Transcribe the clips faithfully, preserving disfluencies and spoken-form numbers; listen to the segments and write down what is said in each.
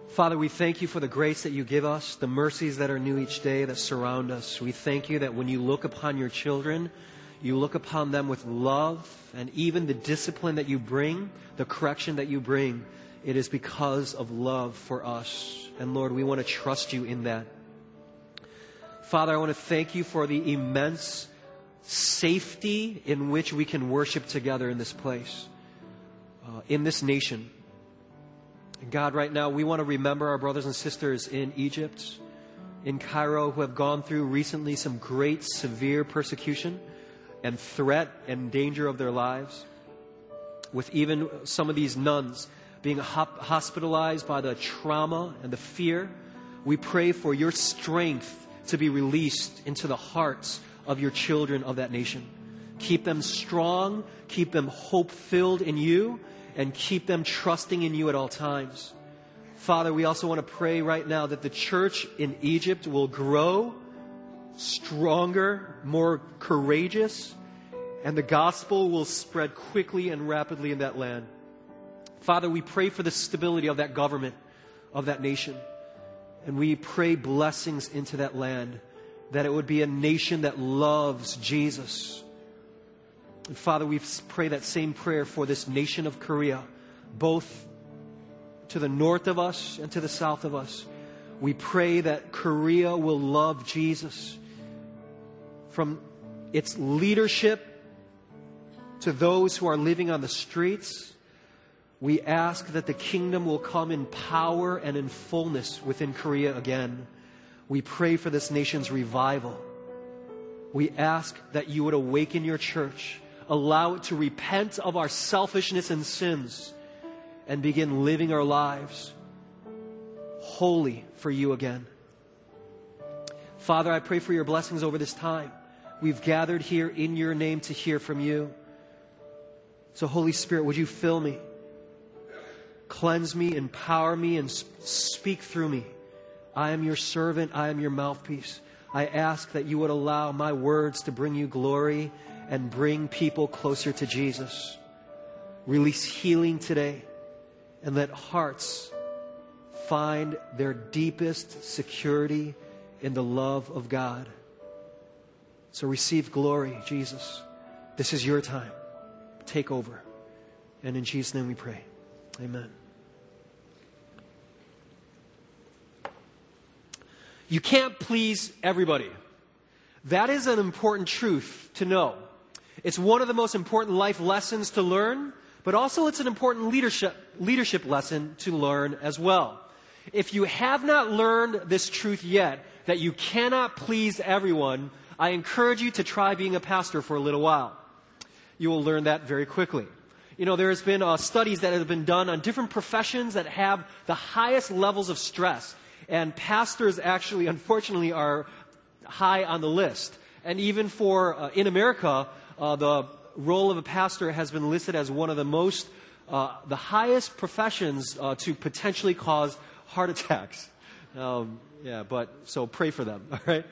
Father, we thank you for the grace that you give us, the mercies that are new each day that surround us. We thank you that when you look upon your children, you look upon them with love, and even the discipline that you bring, the correction that you bring, it is because of love for us. And Lord, we want to trust you in that. Father, I want to thank you for the immense safety in which we can worship together in this place, uh, in this nation. And God, right now, we want to remember our brothers and sisters in Egypt, in Cairo, who have gone through recently some great severe persecution and threat and danger of their lives, with even some of these nuns being hospitalized by the trauma and the fear. We pray for your strength to be released into the hearts of your children of that nation. Keep them strong, keep them hope-filled in you, and keep them trusting in you at all times. Father, we also want to pray right now that the church in Egypt will grow stronger, more courageous, and the gospel will spread quickly and rapidly in that land. Father, we pray for the stability of that government, of that nation. And we pray blessings into that land, that it would be a nation that loves Jesus. And Father, we pray that same prayer for this nation of Korea, both to the north of us and to the south of us. We pray that Korea will love Jesus, from its leadership to those who are living on the streets. We ask that the kingdom will come in power and in fullness within Korea again. We pray for this nation's revival. We ask that you would awaken your church, allow it to repent of our selfishness and sins, and begin living our lives holy for you again. Father, I pray for your blessings over this time. We've gathered here in your name to hear from you. So Holy Spirit, would you fill me? Cleanse me, empower me, and speak through me. I am your servant. I am your mouthpiece. I ask that you would allow my words to bring you glory and bring people closer to Jesus. Release healing today, and let hearts find their deepest security in the love of God. So receive glory, Jesus. This is your time. Take over. And in Jesus' name we pray. Amen. You can't please everybody. That is an important truth to know. It's one of the most important life lessons to learn, but also it's an important leadership leadership lesson to learn as well. If you have not learned this truth yet, that you cannot please everyone, I encourage you to try being a pastor for a little while. You will learn that very quickly. You know, there's been uh, studies that have been done on different professions that have the highest levels of stress. And pastors actually, unfortunately, are high on the list. And even for, uh, in America, uh, the role of a pastor has been listed as one of the most, uh, the highest professions uh, to potentially cause heart attacks. Um, yeah, but, so pray for them, all right?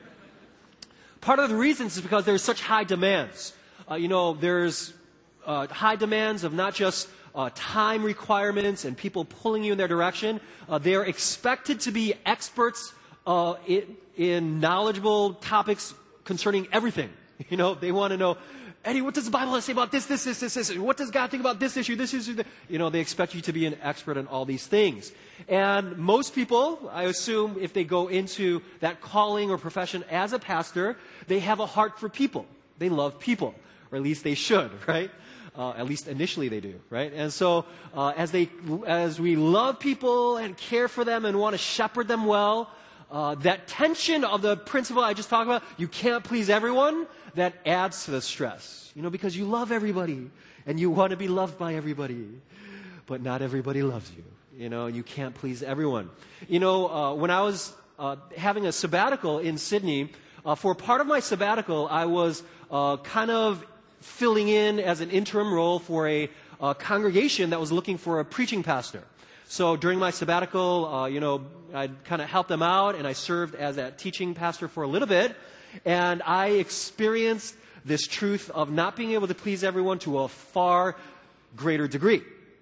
Part of the reasons is because there's such high demands. Uh, you know, there's uh, high demands of not just uh, time requirements and people pulling you in their direction. Uh, they are expected to be experts uh, in, in knowledgeable topics concerning everything. You know, they want to know, Eddie, what does the Bible say about this, this, this, this, this? What does God think about this issue, this issue? This? You know, they expect you to be an expert in all these things. And most people, I assume, if they go into that calling or profession as a pastor, they have a heart for people. They love people, or at least they should, right? Uh, at least initially they do, right? And so uh, as they, as we love people and care for them and want to shepherd them well, uh, that tension of the principle I just talked about, you can't please everyone, that adds to the stress. You know, because you love everybody and you want to be loved by everybody, but not everybody loves you. You know, and you can't please everyone. You know, uh, when I was uh, having a sabbatical in Sydney, uh, for part of my sabbatical, I was uh, kind of filling in as an interim role for a uh, congregation that was looking for a preaching pastor. So during my sabbatical, uh, you know, I'd kind of helped them out, and I served as a teaching pastor for a little bit. And I experienced this truth of not being able to please everyone to a far greater degree.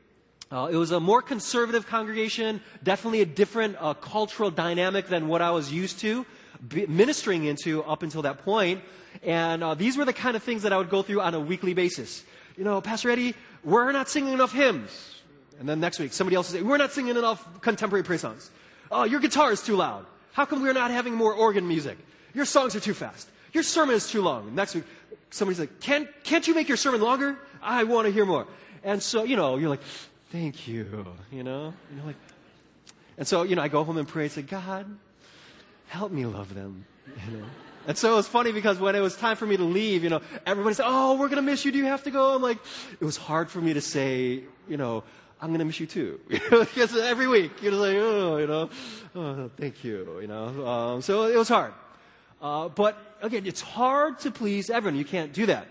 Uh, it was a more conservative congregation, definitely a different uh, cultural dynamic than what I was used to be ministering into up until that point. And uh, these were the kind of things that I would go through on a weekly basis. You know, Pastor Eddie, we're not singing enough hymns. And then next week, somebody else will say, we're not singing enough contemporary praise songs. Oh, your guitar is too loud. How come we're not having more organ music? Your songs are too fast. Your sermon is too long. And next week, somebody's like, can't, can't you make your sermon longer? I want to hear more. And so, you know, you're like, thank you, you know? And you're like, and so, you know, I go home and pray and say, God, help me love them, you know? And so it was funny because when it was time for me to leave, you know, everybody said, oh, we're going to miss you. Do you have to go? I'm like, it was hard for me to say, you know, I'm going to miss you too. Because every week, you're like, oh, you know, oh, thank you, you know. Um, so it was hard. Uh, but again, it's hard to please everyone. You can't do that.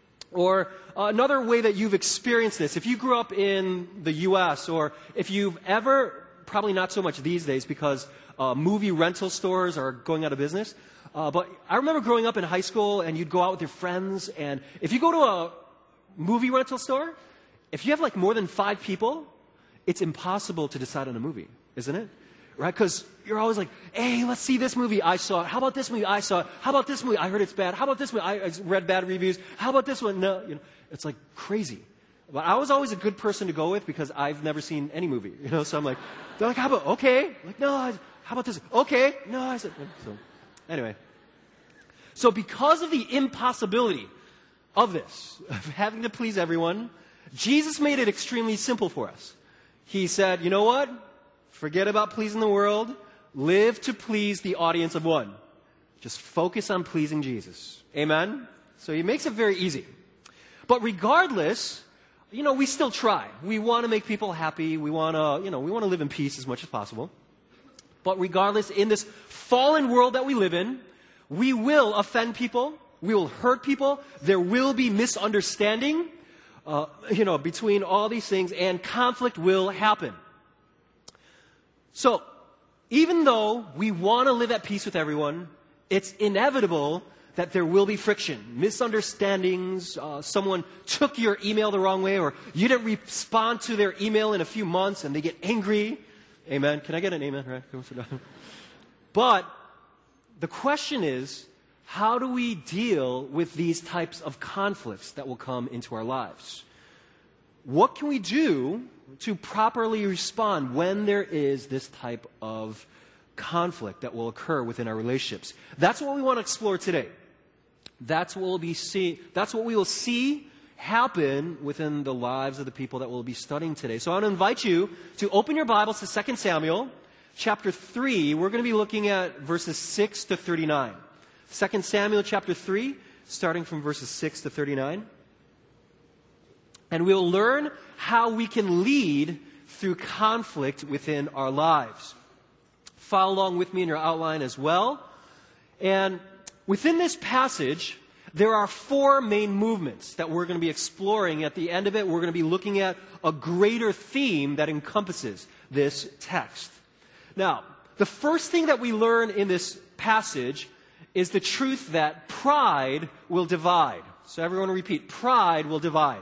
Or uh, another way that you've experienced this, if you grew up in the U S or if you've ever, probably not so much these days because uh, movie rental stores are going out of business. Uh, but I remember growing up in high school and you'd go out with your friends and if you go to a movie rental store, if you have like more than five people, it's impossible to decide on a movie, isn't it? Right? Because you're always like, hey, let's see this movie. I saw it. How about this movie? I saw it. How about this movie? I heard it's bad. How about this movie? I, I read bad reviews. How about this one? No, you know, it's like crazy. But I was always a good person to go with because I've never seen any movie, you know. So I'm like, they're like, how about okay? I'm like, no, I, how about this? Okay, no, I said. So anyway, so because of the impossibility of this, of having to please everyone, Jesus made it extremely simple for us. He said, you know what? Forget about pleasing the world. Live to please the audience of one. Just focus on pleasing Jesus. Amen? So he makes it very easy. But regardless, you know, we still try. We want to make people happy. We want to, you know, we want to live in peace as much as possible. But regardless, in this fallen world that we live in, we will offend people. We will hurt people. There will be misunderstanding, uh, you know, between all these things, and conflict will happen. So, even though we want to live at peace with everyone, it's inevitable that there will be friction, misunderstandings, uh, someone took your email the wrong way, or you didn't respond to their email in a few months and they get angry. Amen. Can I get an amen? Right? But the question is, how do we deal with these types of conflicts that will come into our lives? What can we do to properly respond when there is this type of conflict that will occur within our relationships? That's what we want to explore today. That's what we'll be see, that's what we will see happen within the lives of the people that we'll be studying today. So I want to invite you to open your Bibles to Second Samuel chapter three. We're going to be looking at verses six to thirty-nine. Second Samuel chapter three, starting from verses six to thirty-nine. And we'll learn how we can lead through conflict within our lives. Follow along with me in your outline as well. And within this passage, there are four main movements that we're going to be exploring. At the end of it, we're going to be looking at a greater theme that encompasses this text. Now, the first thing that we learn in this passage is the truth that pride will divide. So everyone repeat, pride will divide.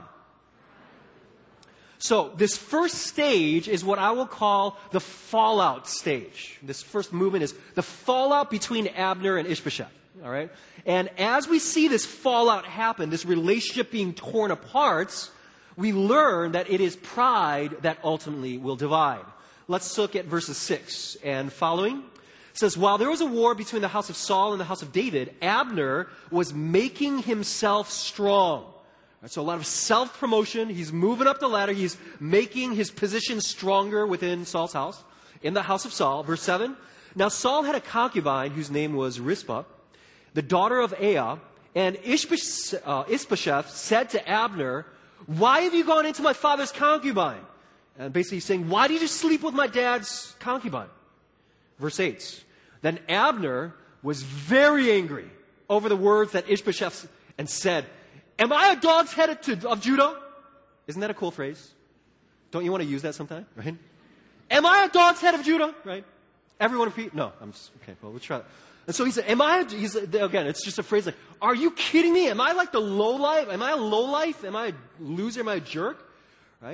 So this first stage is what I will call the fallout stage. This first movement is the fallout between Abner and Ishbosheth. All right? And as we see this fallout happen, this relationship being torn apart, we learn that it is pride that ultimately will divide. Let's look at verses six and following. It says, while there was a war between the house of Saul and the house of David, Abner was making himself strong. Right, so a lot of self-promotion. He's moving up the ladder. He's making his position stronger within Saul's house, in the house of Saul. Verse seven. Now Saul had a concubine whose name was Rizpah, the daughter of Aiah, and Ishbosheth, uh, Ishbosheth said to Abner, why have you gone into my father's concubine? And basically saying, why did you sleep with my dad's concubine? Verse eight. Then Abner was very angry over the words that Ishbosheth and said, am I a dog's head to, of Judah? Isn't that a cool phrase? Don't you want to use that sometime? Right? Am I a dog's head of Judah? Right? Everyone repeat? No. I'm just, okay, well, we'll try that. And so he said, am I, a, he's, again, it's just a phrase like, are you kidding me? Am I like the low life? Am I a low life? Am I a loser? Am I a jerk? Right?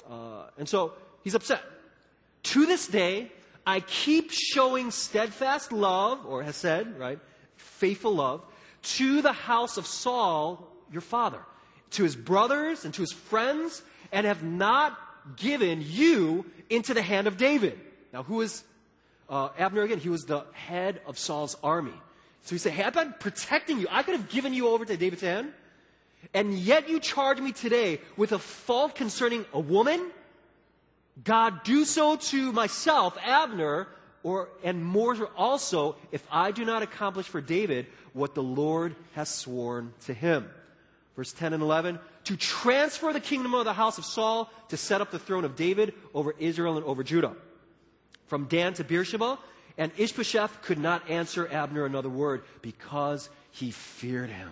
Uh, and so he's upset. To this day, I keep showing steadfast love, or hesed, right? Faithful love, to the house of Saul, your father, to his brothers and to his friends, and have not given you into the hand of David. Now, who is uh, Abner again? He was the head of Saul's army. So he said, hey, I've been protecting you. I could have given you over to David's hand. And yet you charge me today with a fault concerning a woman? God, do so to myself, Abner, or and more also, if I do not accomplish for David what the Lord has sworn to him. Verse ten and eleven, to transfer the kingdom of the house of Saul, to set up the throne of David over Israel and over Judah. From Dan to Beersheba, and Ishbosheth could not answer Abner another word because he feared him.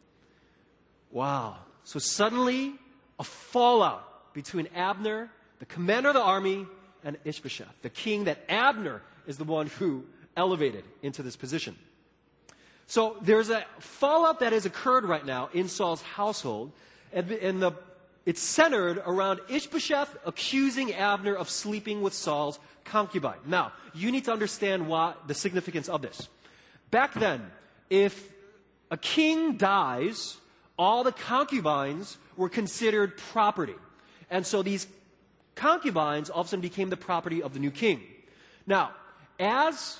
Wow. So suddenly, a fallout between Abner, the commander of the army, and Ishbosheth, the king that Abner is the one who elevated into this position. So there's a fallout that has occurred right now in Saul's household, and, and the, it's centered around Ishbosheth accusing Abner of sleeping with Saul's concubine. Now, you need to understand what the significance of this. Back then, if a king dies, all the concubines were considered property. And so these concubines all of a sudden became the property of the new king. Now, as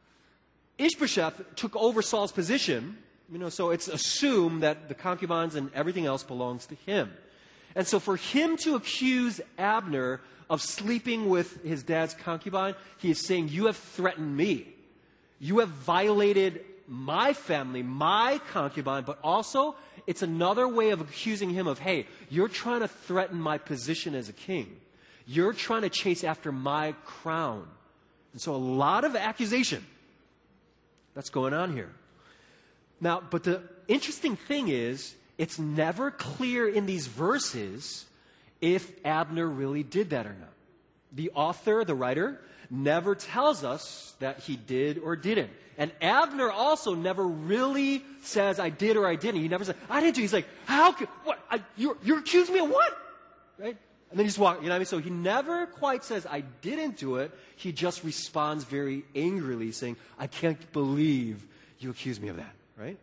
Ishbosheth took over Saul's position, you know, so it's assumed that the concubines and everything else belongs to him. And so for him to accuse Abner of sleeping with his dad's concubine, he is saying, you have threatened me. You have violated my family, my concubine, but also it's another way of accusing him of, hey, you're trying to threaten my position as a king. You're trying to chase after my crown. And so a lot of accusation that's going on here. Now, but the interesting thing is, it's never clear in these verses if Abner really did that or not. The author, the writer, never tells us that he did or didn't. And Abner also never really says, I did or I didn't. He never says, I didn't do. He's like, how could, what, I, you're, you're accusing me of what? Right? And then he just walks, you know what I mean? So he never quite says, I didn't do it. He just responds very angrily, saying, I can't believe you accuse me of that, right?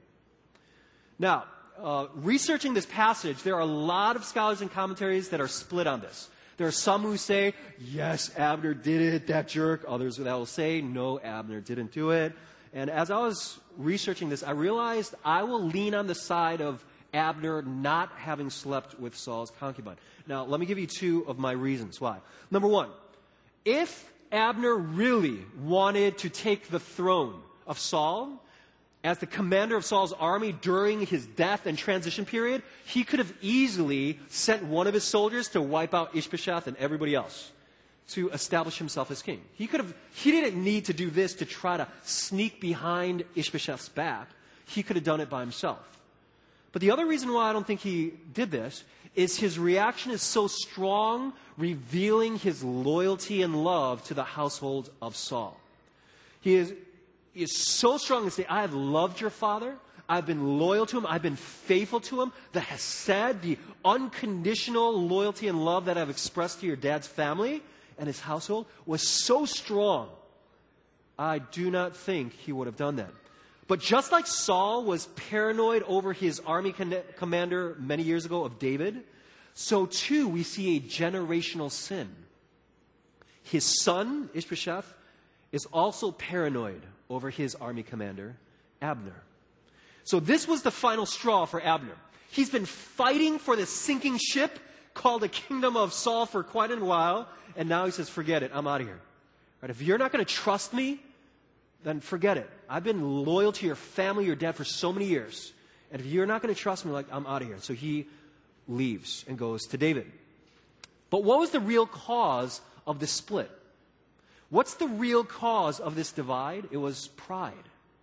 Now, uh, researching this passage, there are a lot of scholars and commentaries that are split on this. There are some who say, yes, Abner did it, that jerk. Others that will say, no, Abner didn't do it. And as I was researching this, I realized I will lean on the side of Abner not having slept with Saul's concubine. Now, let me give you two of my reasons why. Number one, if Abner really wanted to take the throne of Saul as the commander of Saul's army during his death and transition period, he could have easily sent one of his soldiers to wipe out Ishbosheth and everybody else to establish himself as king. He could have, he didn't need to do this to try to sneak behind Ishbosheth's back. He could have done it by himself. But the other reason why I don't think he did this is his reaction is so strong, revealing his loyalty and love to the household of Saul. He is, he is so strong to say, I have loved your father. I've been loyal to him. I've been faithful to him. The hesed, the unconditional loyalty and love that I've expressed to your dad's family and his household was so strong. I do not think he would have done that. But just like Saul was paranoid over his army con- commander many years ago of David, so too we see a generational sin. His son, Ishbosheth, is also paranoid over his army commander, Abner. So this was the final straw for Abner. He's been fighting for this sinking ship called the kingdom of Saul for quite a while, and now he says, forget it, I'm out of here. Right? If you're not going to trust me, then forget it. I've been loyal to your family, your dad, for so many years. And if you're not going to trust me, like, I'm out of here. So he leaves and goes to David. But what was the real cause of this split? What's the real cause of this divide? It was pride.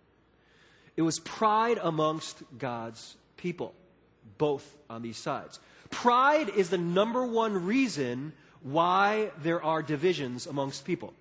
It was pride amongst God's people, both on these sides. Pride is the number one reason why there are divisions amongst people.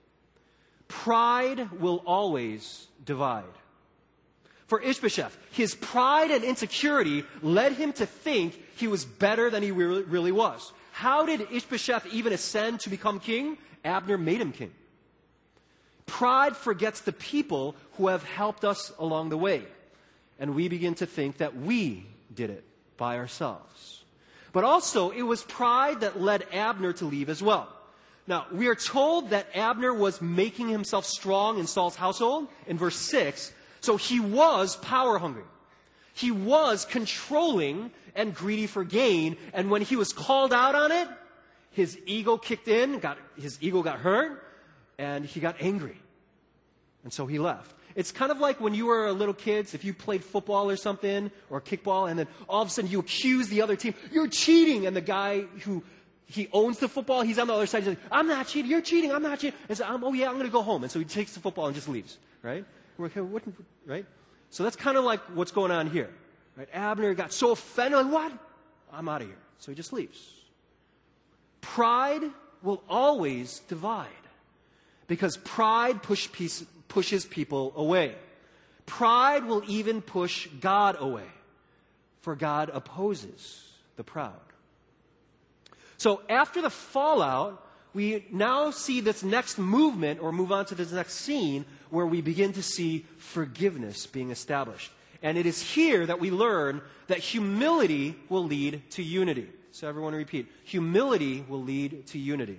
Pride will always divide. For Ishbosheth, his pride and insecurity led him to think he was better than he really was. how did Ishbosheth even ascend to become king? Abner made him king. Pride forgets the people who have helped us along the way. And we begin to think that we did it by ourselves. But also, it was pride that led Abner to leave as well. Now, we are told that Abner was making himself strong in Saul's household in verse six. So he was power hungry. He was controlling and greedy for gain. And when he was called out on it, his ego kicked in, got, his ego got hurt, and he got angry. And so he left. It's kind of like when you were a little kid, if you played football or something, or kickball, and then all of a sudden you accuse the other team, you're cheating, and the guy who, he owns the football, he's on the other side, he's like, I'm not cheating, you're cheating, I'm not cheating. And so, I'm, oh yeah, I'm going to go home. And so he takes the football and just leaves, right? We're like, what, right? So that's kind of like what's going on here, right? Abner got so offended, like, what? I'm out of here. So he just leaves. Pride will always divide, because pride push piece, pushes people away. Pride will even push God away, for God opposes the proud. So after the fallout, we now see this next movement, or move on to this next scene, where we begin to see forgiveness being established. And it is here that we learn that humility will lead to unity. So everyone repeat. Humility will lead to unity.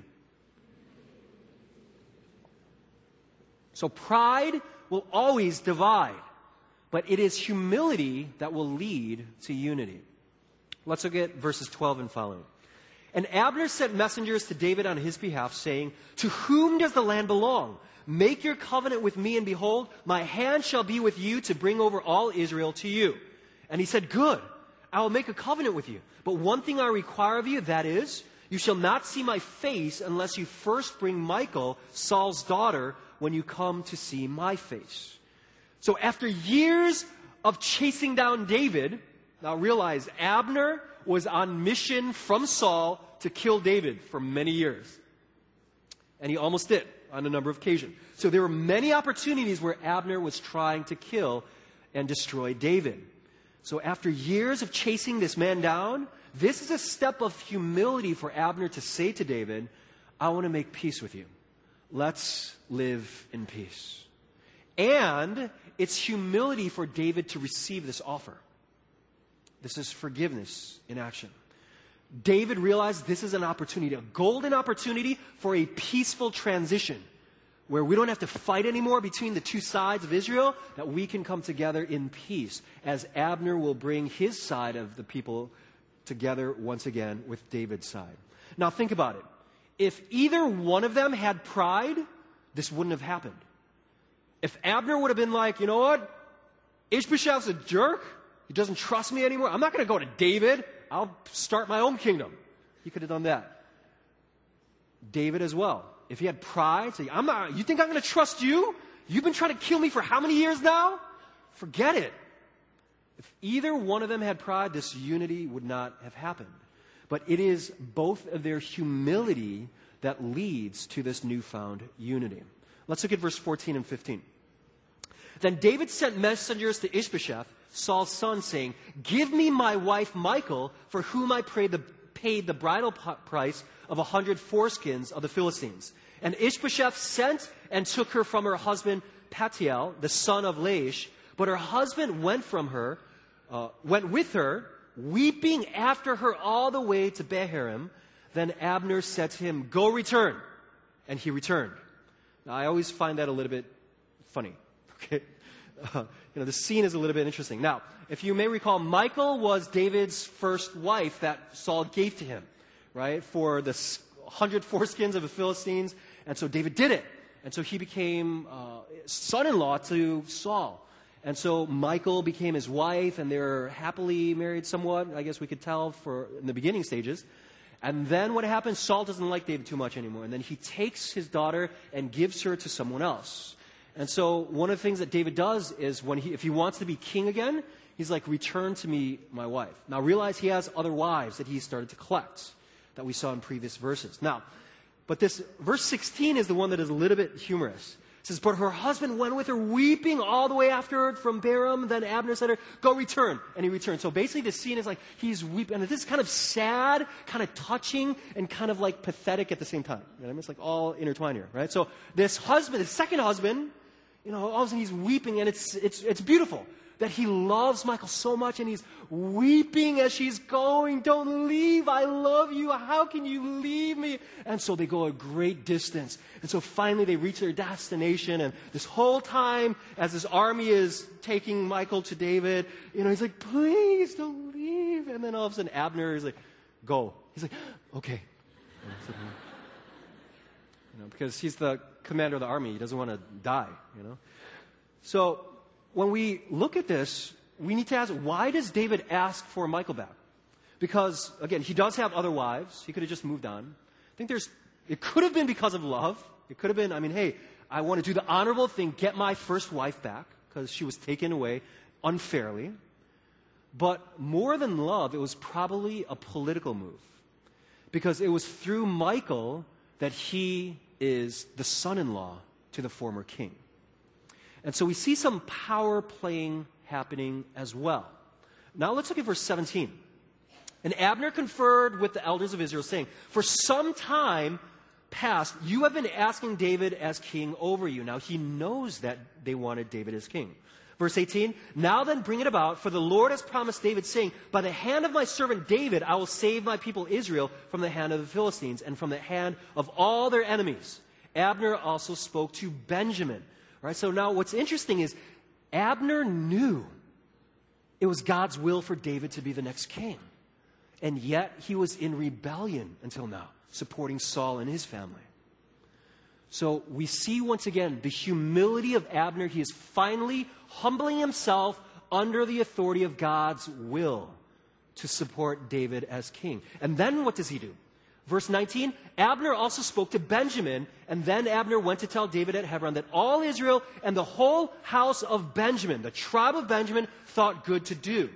So pride will always divide, but it is humility that will lead to unity. Let's look at verses twelve and following. And Abner sent messengers to David on his behalf, saying, to whom does the land belong? Make your covenant with me, and behold, my hand shall be with you to bring over all Israel to you. And he said, good, I will make a covenant with you. But one thing I require of you, that is, you shall not see my face unless you first bring Michal, Saul's daughter, when you come to see my face. So after years of chasing down David, now realize Abner was on mission from Saul to kill David for many years. And he almost did on a number of occasions. So there were many opportunities where Abner was trying to kill and destroy David. So after years of chasing this man down, this is a step of humility for Abner to say to David, I want to make peace with you. Let's live in peace. And it's humility for David to receive this offer. This is forgiveness in action. David realized this is an opportunity, a golden opportunity for a peaceful transition where we don't have to fight anymore between the two sides of Israel, that we can come together in peace as Abner will bring his side of the people together once again with David's side. Now think about it. If either one of them had pride, this wouldn't have happened. If Abner would have been like, you know what? Ishbosheth's a jerk. He doesn't trust me anymore. I'm not going to go to David. I'll start my own kingdom. He could have done that. David as well. If he had pride, say, I'm not, you think I'm going to trust you? You've been trying to kill me for how many years now? Forget it. If either one of them had pride, this unity would not have happened. But it is both of their humility that leads to this newfound unity. Let's look at verse fourteen and fifteen. Then David sent messengers to Ishbosheth, Saul's son, saying, give me my wife Michal, for whom I paid the, paid the bridal price of a hundred foreskins of the Philistines. And Ishbosheth sent and took her from her husband Paltiel, the son of Laish. But her husband went from her, uh, went with her, weeping after her all the way to Bahurim. Then Abner said to him, go return. And he returned. Now, I always find that a little bit funny. Okay, uh, you know, the scene is a little bit interesting. Now, if you may recall, Michal was David's first wife that Saul gave to him, right, for the hundred foreskins of the Philistines. And so David did it. And so he became uh, son-in-law to Saul. And so Michal became his wife, and they're happily married somewhat, I guess we could tell, for in the beginning stages. And then what happens? Saul doesn't like David too much anymore. And then he takes his daughter and gives her to someone else. And so one of the things that David does is when he, if he wants to be king again, he's like, return to me my wife. Now realize he has other wives that he started to collect that we saw in previous verses. Now, but this verse sixteen is the one that is a little bit humorous. It says, but her husband went with her weeping all the way after her from Baram. Then Abner said to her, go return. And he returned. So basically the scene is like he's weeping. And this is kind of sad, kind of touching, and kind of like pathetic at the same time. You know what I mean? It's like all intertwined here, right? So this husband, his second husband, you know, all of a sudden he's weeping, and it's, it's, it's beautiful that he loves Michal so much, and he's weeping as she's going. Don't leave. I love you. How can you leave me? And so they go a great distance. And so finally they reach their destination, and this whole time as this army is taking Michal to David, you know, he's like, please don't leave. And then all of a sudden Abner is like, go. He's like, okay. You know, because he's the commander of the army. He doesn't want to die, you know. So when we look at this, we need to ask, why does David ask for Michal back? Because, again, he does have other wives. He could have just moved on. I think there's, it could have been because of love. It could have been, I mean, hey, I want to do the honorable thing, get my first wife back, because she was taken away unfairly. But more than love, it was probably a political move. Because it was through Michal that he is the son-in-law to the former king. And so we see some power playing happening as well. Now let's look at verse seventeen. And Abner conferred with the elders of Israel, saying, for some time past, you have been asking David as king over you. Now he knows that they wanted David as king. Verse eighteen, now then bring it about, for the Lord has promised David, saying, by the hand of my servant David, I will save my people Israel from the hand of the Philistines and from the hand of all their enemies. Abner also spoke to Benjamin. Right, so now what's interesting is Abner knew it was God's will for David to be the next king. And yet he was in rebellion until now, supporting Saul and his family. So we see once again the humility of Abner. He is finally humbling himself under the authority of God's will to support David as king. And then what does he do? Verse nineteen, Abner also spoke to Benjamin, and then Abner went to tell David at Hebron that all Israel and the whole house of Benjamin, the tribe of Benjamin, thought good to do.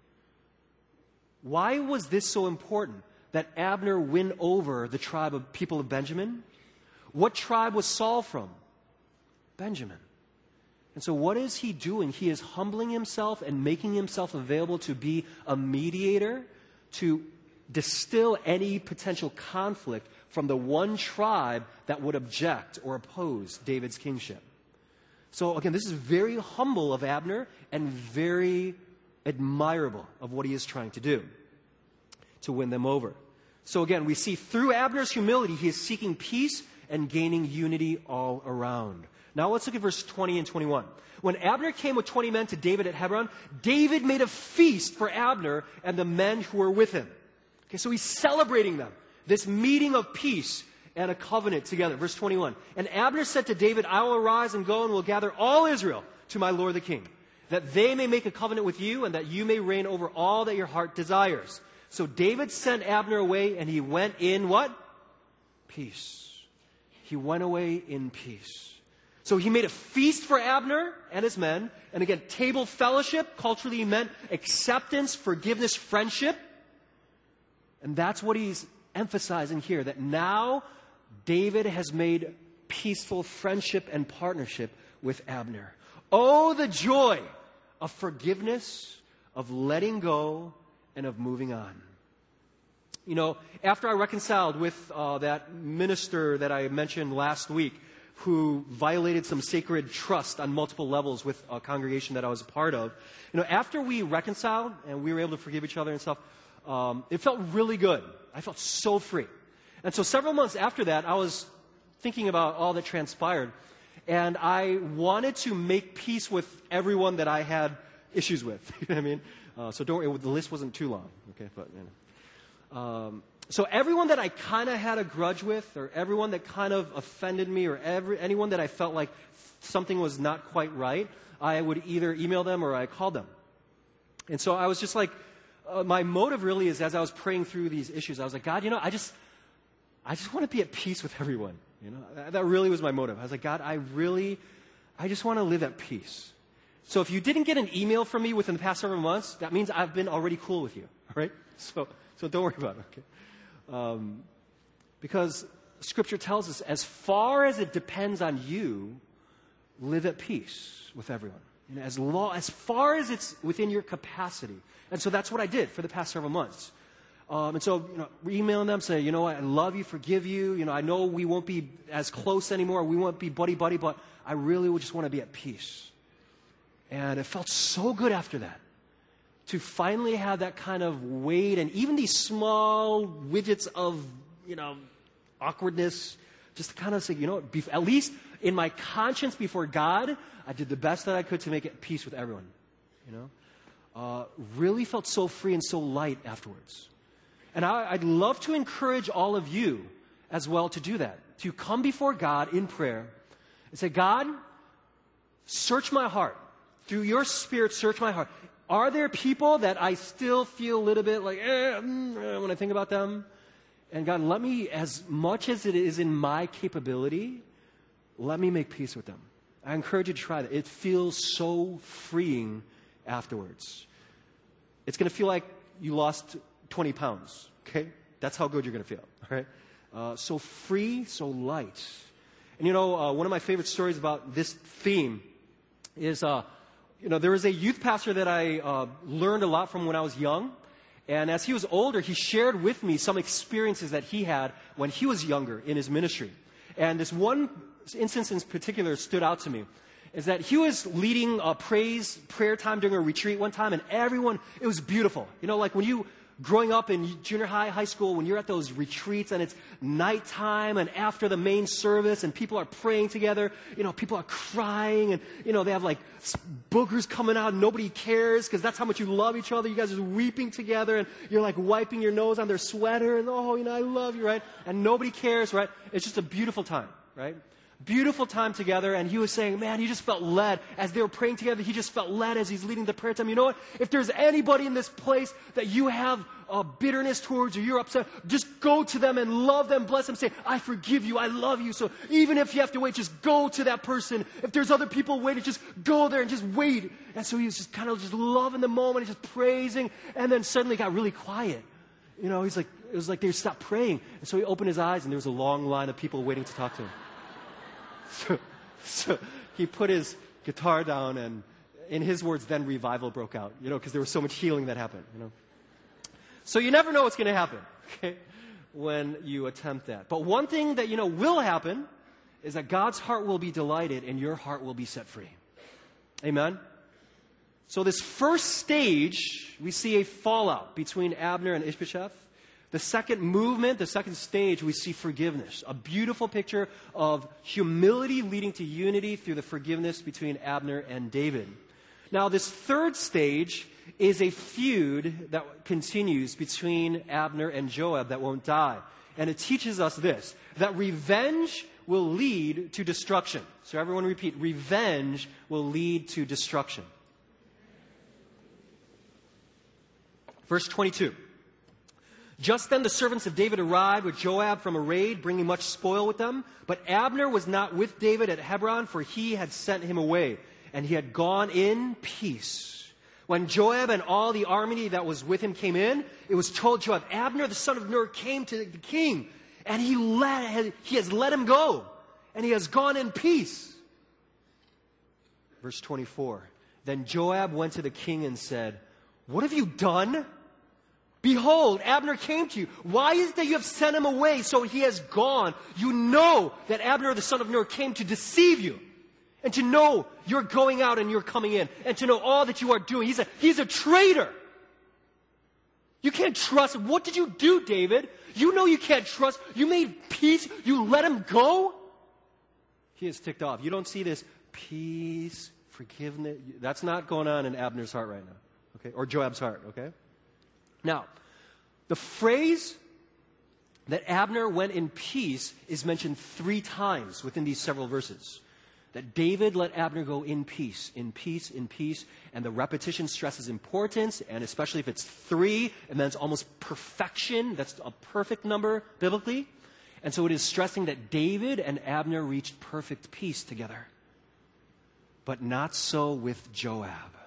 Why was this so important, that Abner win over the tribe of people of Benjamin? What tribe was Saul from? Benjamin. And so what is he doing? He is humbling himself and making himself available to be a mediator, to distill any potential conflict from the one tribe that would object or oppose David's kingship. So again, this is very humble of Abner and very admirable of what he is trying to do to win them over. So again, we see through Abner's humility, he is seeking peace and gaining unity all around. Now let's look at verse twenty and twenty-one. When Abner came with twenty men to David at Hebron, David made a feast for Abner and the men who were with him. Okay, so he's celebrating them, this meeting of peace and a covenant together. Verse twenty-one. And Abner said to David, I will arise and go and will gather all Israel to my lord the king, that they may make a covenant with you and that you may reign over all that your heart desires. So David sent Abner away, and he went in what? Peace. He went away in peace. So he made a feast for Abner and his men. And again, table fellowship culturally meant acceptance, forgiveness, friendship. And that's what he's emphasizing here, that now David has made peaceful friendship and partnership with Abner. Oh, the joy of forgiveness, of letting go, and of moving on. You know, after I reconciled with uh, that minister that I mentioned last week, who violated some sacred trust on multiple levels with a congregation that I was a part of, you know, after we reconciled and we were able to forgive each other and stuff, um, it felt really good. I felt so free. And so several months after that, I was thinking about all that transpired, and I wanted to make peace with everyone that I had issues with. You know what I mean? Uh, so don't worry, the list wasn't too long. Okay, but you know. Um, so everyone that I kind of had a grudge with, or everyone that kind of offended me, or every, anyone that I felt like something was not quite right, I would either email them or I called them. And so I was just like, uh, my motive really is, as I was praying through these issues, I was like, God, you know, I just, I just want to be at peace with everyone. You know, that, that really was my motive. I was like, God, I really, I just want to live at peace. So if you didn't get an email from me within the past several months, that means I've been already cool with you. All right? So, so don't worry about it. Okay? Um, because Scripture tells us, as far as it depends on you, live at peace with everyone. You know, as long, as far as it's within your capacity. And so that's what I did for the past several months. Um, and so, you know, emailing them, saying, you know what, I love you, forgive you. You know, I know we won't be as close anymore. We won't be buddy-buddy, but I really would just want to be at peace. And it felt so good after that to finally have that kind of weight and even these small widgets of, you know, awkwardness, just to kind of say, you know, be, at least in my conscience before God, I did the best that I could to make it peace with everyone, you know. Uh, really felt so free and so light afterwards. And I, I'd love to encourage all of you as well to do that, to come before God in prayer and say, God, search my heart. Through your Spirit, search my heart. Are there people that I still feel a little bit like, eh, mm, when I think about them? And God, let me, as much as it is in my capability, let me make peace with them. I encourage you to try that. It feels so freeing afterwards. It's going to feel like you lost twenty pounds, okay? That's how good you're going to feel, all right? Uh, so free, so light. And you know, uh, one of my favorite stories about this theme is, uh, you know, there was a youth pastor that I uh, learned a lot from when I was young. And as he was older, he shared with me some experiences that he had when he was younger in his ministry. And this one instance in particular stood out to me, is that he was leading a praise prayer time during a retreat one time, and everyone, it was beautiful. You know, like when you, growing up in junior high, high school, when you're at those retreats and it's nighttime and after the main service and people are praying together, you know, people are crying and, you know, they have like boogers coming out and nobody cares because that's how much you love each other. You guys are weeping together and you're like wiping your nose on their sweater and, oh, you know, I love you, right? And nobody cares, right? It's just a beautiful time, right? Beautiful time together, and he was saying, man, he just felt led. As they were praying together, he just felt led as he's leading the prayer time. You know what? If there's anybody in this place that you have uh, bitterness towards or you're upset, just go to them and love them, bless them, say, I forgive you, I love you. So even if you have to wait, just go to that person. If there's other people waiting, just go there and just wait. And so he was just kind of just loving the moment, just praising, and then suddenly got really quiet. You know, he's like, it was like they stopped praying. And so he opened his eyes, and there was a long line of people waiting to talk to him. So, so he put his guitar down, and in his words, then revival broke out, you know, because there was so much healing that happened, you know. So you never know what's going to happen, okay, when you attempt that. But one thing that, you know, will happen is that God's heart will be delighted and your heart will be set free. Amen? So this first stage, we see a fallout between Abner and Ishbosheth. The second movement, the second stage, we see forgiveness. A beautiful picture of humility leading to unity through the forgiveness between Abner and David. Now, this third stage is a feud that continues between Abner and Joab that won't die. And it teaches us this, that revenge will lead to destruction. So everyone repeat, revenge will lead to destruction. Verse twenty-two. Just then the servants of David arrived with Joab from a raid, bringing much spoil with them. But Abner was not with David at Hebron, for he had sent him away, and he had gone in peace. When Joab and all the army that was with him came in, it was told Joab, Abner the son of Ner came to the king, and he, let, he has let him go, and he has gone in peace. Verse twenty-four. Then Joab went to the king and said, what have you done? Behold, Abner came to you. Why is it that you have sent him away so he has gone? You know that Abner the son of Ner came to deceive you. And to know you're going out and you're coming in. And to know all that you are doing. He's a, he's a traitor. You can't trust him. What did you do, David? You know you can't trust. You made peace. You let him go? He is ticked off. You don't see this peace, forgiveness. That's not going on in Abner's heart right now. Okay? Or Joab's heart, okay? Now, the phrase that Abner went in peace is mentioned three times within these several verses. That David let Abner go in peace, in peace, in peace. And the repetition stresses importance, and especially if it's three, and then it's almost perfection. That's a perfect number biblically. And so it is stressing that David and Abner reached perfect peace together. But not so with Joab.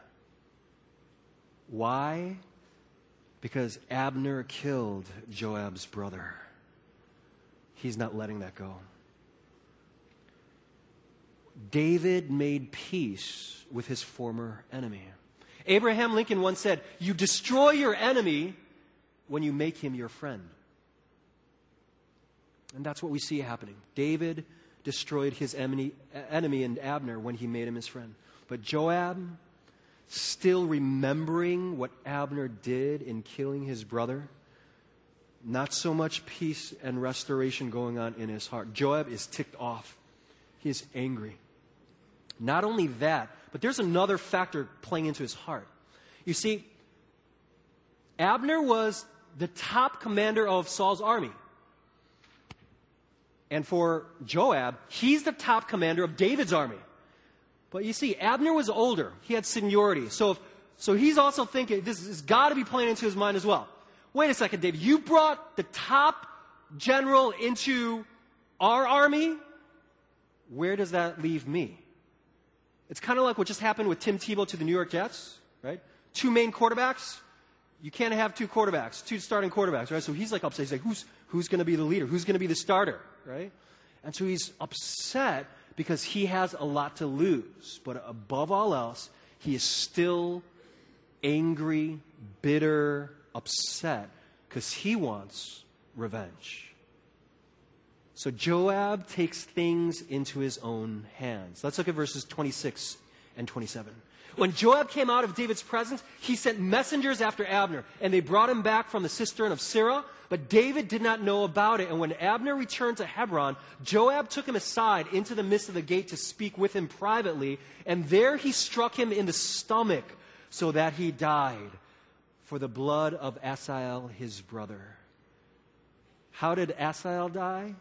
Why? Because Abner killed Joab's brother. He's not letting that go. David made peace with his former enemy. Abraham Lincoln once said, "You destroy your enemy when you make him your friend." And that's what we see happening. David destroyed his enemy, enemy in Abner when he made him his friend. But Joab, still remembering what Abner did in killing his brother, not so much peace and restoration going on in his heart. Joab is ticked off. He is angry. Not only that, but there's another factor playing into his heart. You see, Abner was the top commander of Saul's army. And for Joab, he's the top commander of David's army. But you see, Abner was older. He had seniority. So, if, so he's also thinking, this has got to be playing into his mind as well. Wait a second, David. You brought the top general into our army? Where does that leave me? It's kind of like what just happened with Tim Tebow to the New York Jets, right? Two main quarterbacks. You can't have two quarterbacks, two starting quarterbacks, right? So he's like upset. He's like, who's, who's going to be the leader? Who's going to be the starter, right? And so he's upset because he has a lot to lose. But above all else, he is still angry, bitter, upset because he wants revenge. So Joab takes things into his own hands. Let's look at verses twenty-six and twenty-seven. When Joab came out of David's presence, he sent messengers after Abner, and they brought him back from the cistern of Sirah, but David did not know about it. And when Abner returned to Hebron, Joab took him aside into the midst of the gate to speak with him privately, and there he struck him in the stomach so that he died for the blood of Asahel, his brother. How did Asahel die?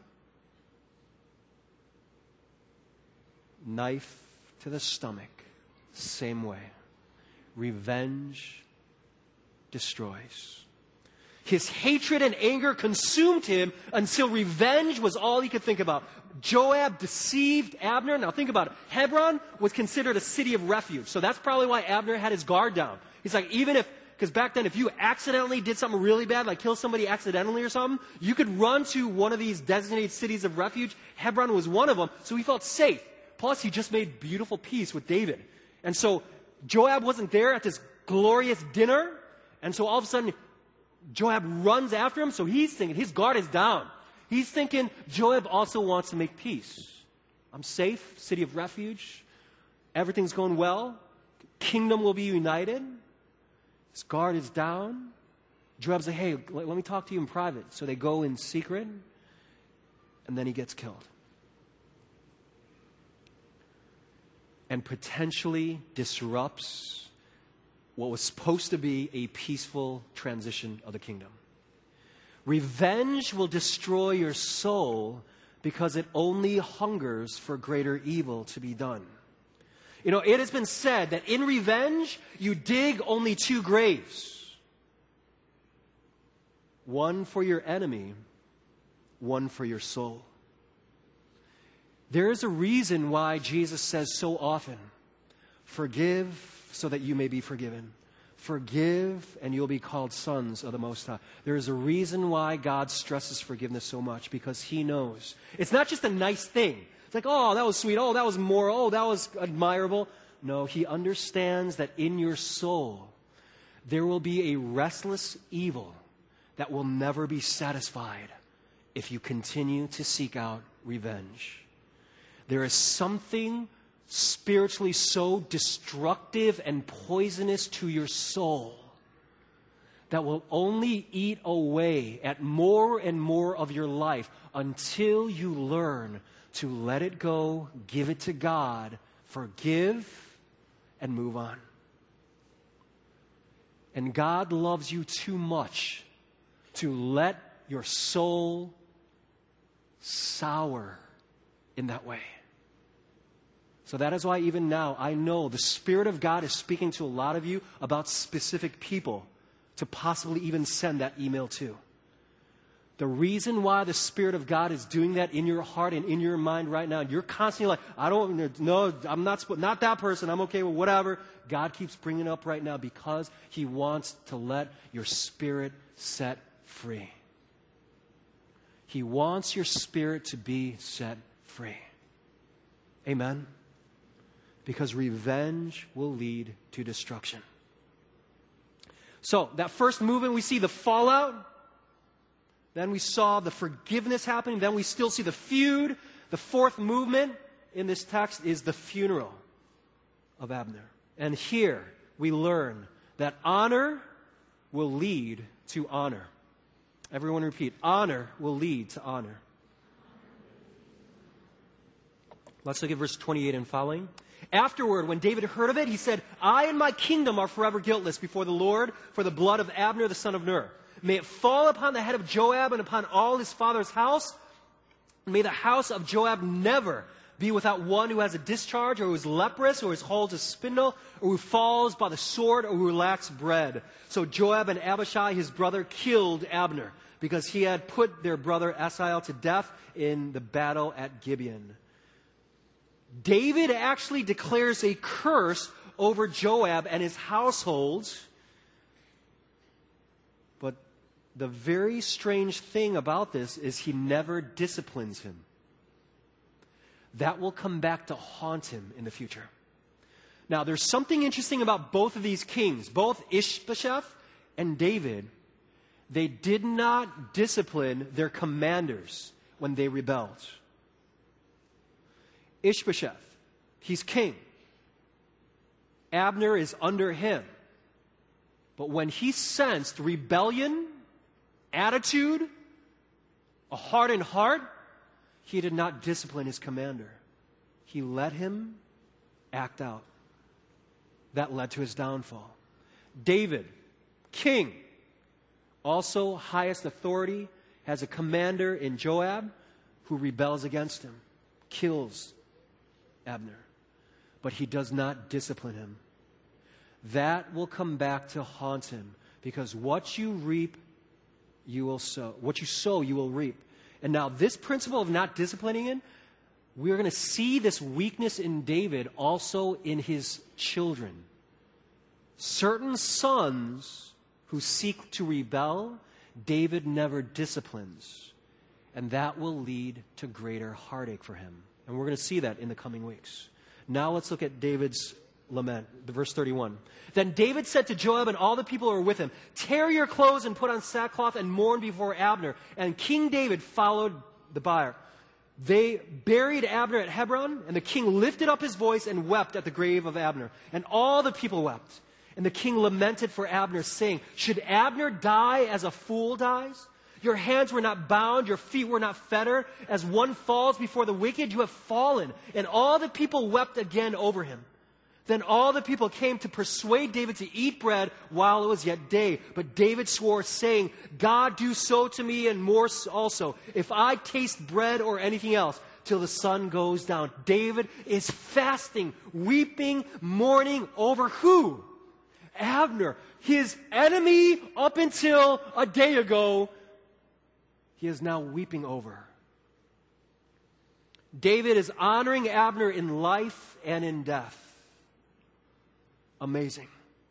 Knife to the stomach. Same way. Revenge destroys. His hatred and anger consumed him until revenge was all he could think about. Joab deceived Abner. Now think about it. Hebron was considered a city of refuge. So that's probably why Abner had his guard down. He's like, even if, because back then if you accidentally did something really bad, like kill somebody accidentally or something, you could run to one of these designated cities of refuge. Hebron was one of them, so he felt safe. Plus, he just made beautiful peace with David. And so Joab wasn't there at this glorious dinner. And so all of a sudden, Joab runs after him. So he's thinking, his guard is down. He's thinking, Joab also wants to make peace. I'm safe, city of refuge. Everything's going well. Kingdom will be united. His guard is down. Joab's like, hey, let, let me talk to you in private. So they go in secret. And then he gets killed. And potentially disrupts what was supposed to be a peaceful transition of the kingdom. Revenge will destroy your soul because it only hungers for greater evil to be done. You know, it has been said that in revenge, you dig only two graves. One for your enemy, one for your soul. There is a reason why Jesus says so often, forgive so that you may be forgiven. Forgive and you'll be called sons of the Most High. There is a reason why God stresses forgiveness so much, because he knows. It's not just a nice thing. It's like, oh, that was sweet. Oh, that was moral. Oh, that was admirable. No, he understands that in your soul, there will be a restless evil that will never be satisfied if you continue to seek out revenge. There is something spiritually so destructive and poisonous to your soul that will only eat away at more and more of your life until you learn to let it go, give it to God, forgive, and move on. And God loves you too much to let your soul sour in that way. So that is why even now, I know the Spirit of God is speaking to a lot of you about specific people to possibly even send that email to. The reason why the Spirit of God is doing that in your heart and in your mind right now, and you're constantly like, I don't, no, I'm not, not that person, I'm okay with whatever. God keeps bringing it up right now because he wants to let your spirit set free. He wants your spirit to be set free. Amen? because revenge will lead to destruction. So, that first movement, we see the fallout. Then we saw the forgiveness happening. Then we still see the feud. The fourth movement in this text is the funeral of Abner. And here we learn that honor will lead to honor. Everyone repeat, honor will lead to honor. Let's look at verse twenty-eight and following. Afterward, when David heard of it, he said, I and my kingdom are forever guiltless before the Lord for the blood of Abner the son of Ner. May it fall upon the head of Joab and upon all his father's house. May the house of Joab never be without one who has a discharge, or who is leprous, or who holds a spindle, or who falls by the sword, or who lacks bread. So Joab and Abishai, his brother, killed Abner, because he had put their brother Asahel to death in the battle at Gibeon. David actually declares a curse over Joab and his household. But the very strange thing about this is he never disciplines him. That will come back to haunt him in the future. Now, there's something interesting about both of these kings, both Ishbosheth and David. They did not discipline their commanders when they rebelled. Ishbosheth, he's king. Abner is under him. But when he sensed rebellion, attitude, a hardened heart, he did not discipline his commander. He let him act out. That led to his downfall. David, king, also highest authority, has a commander in Joab who rebels against him, kills Abner. But he does not discipline him. That will come back to haunt him, because what you reap, you will sow. What you sow, you will reap. And now this principle of not disciplining him, we're going to see this weakness in David also in his children. Certain sons who seek to rebel, David never disciplines. And that will lead to greater heartache for him. And we're going to see that in the coming weeks. Now let's look at David's lament, the verse thirty-one. Then David said to Joab and all the people who were with him, tear your clothes and put on sackcloth and mourn before Abner. And King David followed the bier. They buried Abner at Hebron, and the king lifted up his voice and wept at the grave of Abner. And all the people wept. And the king lamented for Abner, saying, should Abner die as a fool dies? Your hands were not bound, your feet were not fettered. As one falls before the wicked, you have fallen. And all the people wept again over him. Then all the people came to persuade David to eat bread while it was yet day. But David swore, saying, God do so to me and more also, if I taste bread or anything else, till the sun goes down. David is fasting, weeping, mourning over who? Abner, his enemy up until a day ago, he is now weeping over. David is honoring Abner in life and in death. Amazing.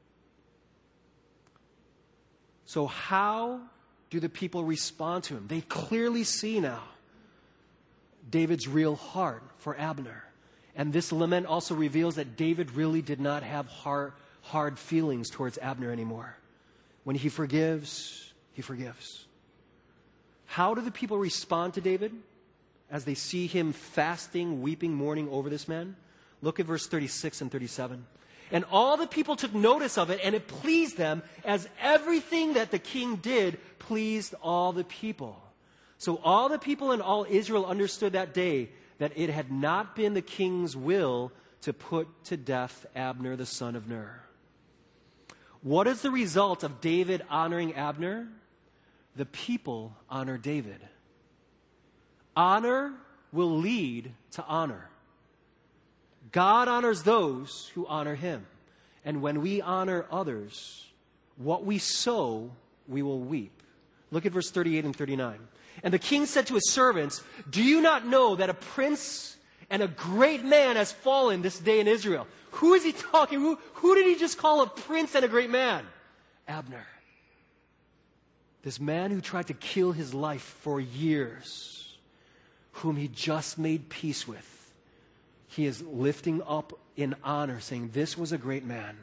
So how do the people respond to him? They clearly see now David's real heart for Abner. And this lament also reveals that David really did not have hard, hard feelings towards Abner anymore. When he forgives, he forgives. How do the people respond to David as they see him fasting, weeping, mourning over this man? Look at verse thirty-six and thirty-seven. And all the people took notice of it, and it pleased them, as everything that the king did pleased all the people. So all the people in all Israel understood that day that it had not been the king's will to put to death Abner the son of Ner. What is the result of David honoring Abner? The people honor David. Honor will lead to honor. God honors those who honor him. And when we honor others, what we sow, we will reap. Look at verse thirty-eight and thirty-nine. And the king said to his servants, do you not know that a prince and a great man has fallen this day in Israel? Who is he talking? Who, who did he just call a prince and a great man? Abner. This man who tried to kill his life for years, whom he just made peace with. he is lifting up in honor, saying, this was a great man.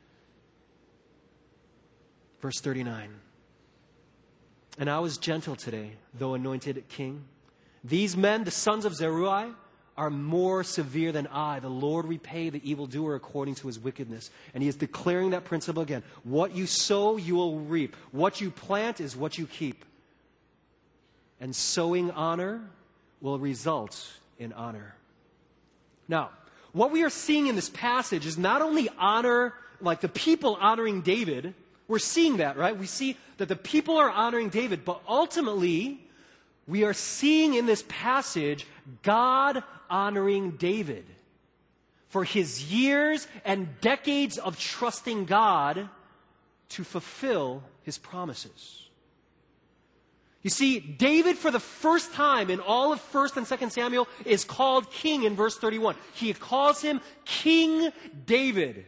Verse thirty-nine. And I was gentle today, though anointed king. These men, the sons of Zeruiah, are more severe than I. The Lord repay the evildoer according to his wickedness. And he is declaring that principle again. What you sow, you will reap. What you plant is what you keep. And sowing honor will result in honor. Now, what we are seeing in this passage is not only honor, like the people honoring David. We're seeing that, right? We see that the people are honoring David, but ultimately, we are seeing in this passage God honoring David for his years and decades of trusting God to fulfill his promises. You see, David, for the first time in all of First and Second Samuel, is called king in verse thirty-one. He calls him King David.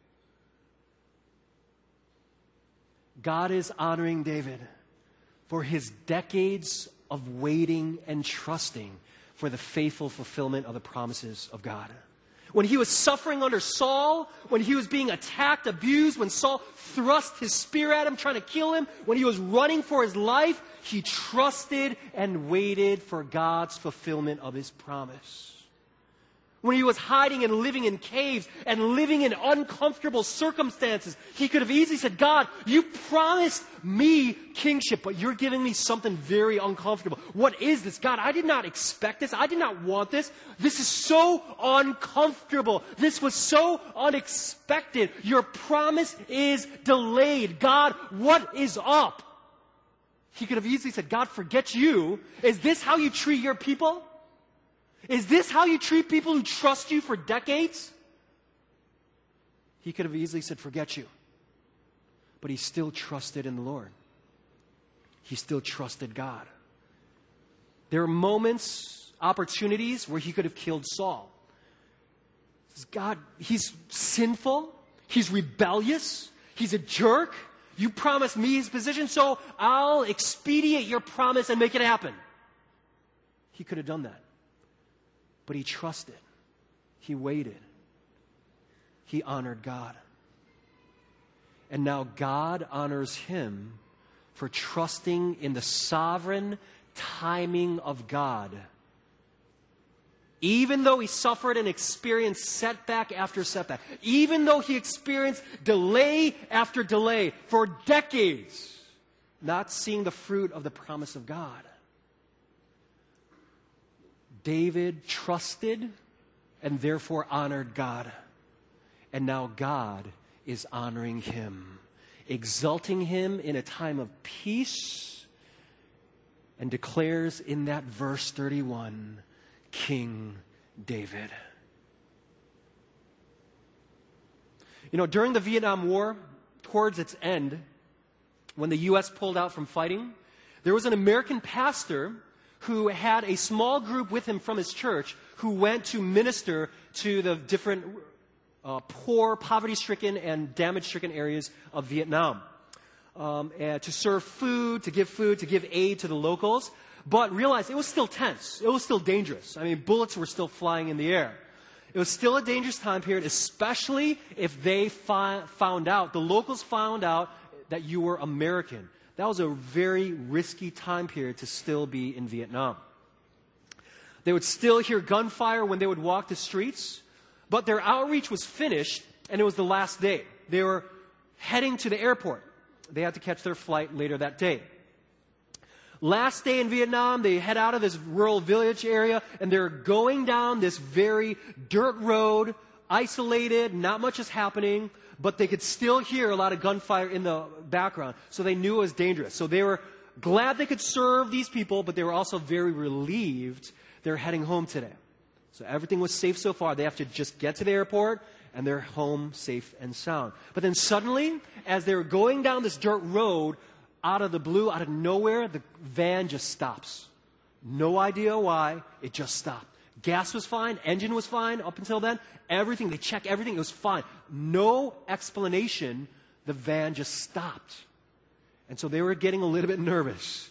God is honoring David for his decades of waiting and trusting for the faithful fulfillment of the promises of God. When he was suffering under Saul, when he was being attacked, abused, when Saul thrust his spear at him, trying to kill him, when he was running for his life, he trusted and waited for God's fulfillment of his promise. When he was hiding and living in caves and living in uncomfortable circumstances, he could have easily said, God, you promised me kingship, but you're giving me something very uncomfortable. What is this? God, I did not expect this. I did not want this. This is so uncomfortable. This was so unexpected. Your promise is delayed. God, what is up? He could have easily said, God, forget you. Is this how you treat your people? Is this how you treat people who trust you for decades? He could have easily said, forget you. But he still trusted in the Lord. He still trusted God. There are moments, opportunities where he could have killed Saul. God, he's sinful. He's rebellious. He's a jerk. You promised me his position, so I'll expedite your promise and make it happen. He could have done that. But he trusted. He waited. He honored God. And now God honors him for trusting in the sovereign timing of God. Even though he suffered and experienced setback after setback, even though he experienced delay after delay for decades, not seeing the fruit of the promise of God. David trusted and therefore honored God. And now God is honoring him, exalting him in a time of peace, and declares in that verse thirty-one, King David. You know, during the Vietnam War, towards its end, when the U S pulled out from fighting, there was an American pastor who had a small group with him from his church who went to minister to the different uh, poor, poverty-stricken, and damage-stricken areas of Vietnam. Um, and to serve food, to give food, to give aid to the locals, but realized it was still tense. It was still dangerous. I mean, bullets were still flying in the air. It was still a dangerous time period, especially if they fi- found out, the locals found out that you were American. That was a very risky time period to still be in Vietnam. They would still hear gunfire when they would walk the streets, but their outreach was finished, and it was the last day. They were heading to the airport. They had to catch their flight later that day. Last day in Vietnam, they head out of this rural village area, and they're going down this very dirt road, isolated, not much is happening, but they could still hear a lot of gunfire in the background, so they knew it was dangerous. So they were glad they could serve these people, but they were also very relieved they're heading home today. So everything was safe so far. They have to just get to the airport, and they're home safe and sound. But then suddenly, as they were going down this dirt road, out of the blue, out of nowhere, the van just stops. No idea why, it just stopped. Gas was fine, engine was fine up until then. Everything, they checked everything, it was fine. No explanation, the van just stopped. And so they were getting a little bit nervous.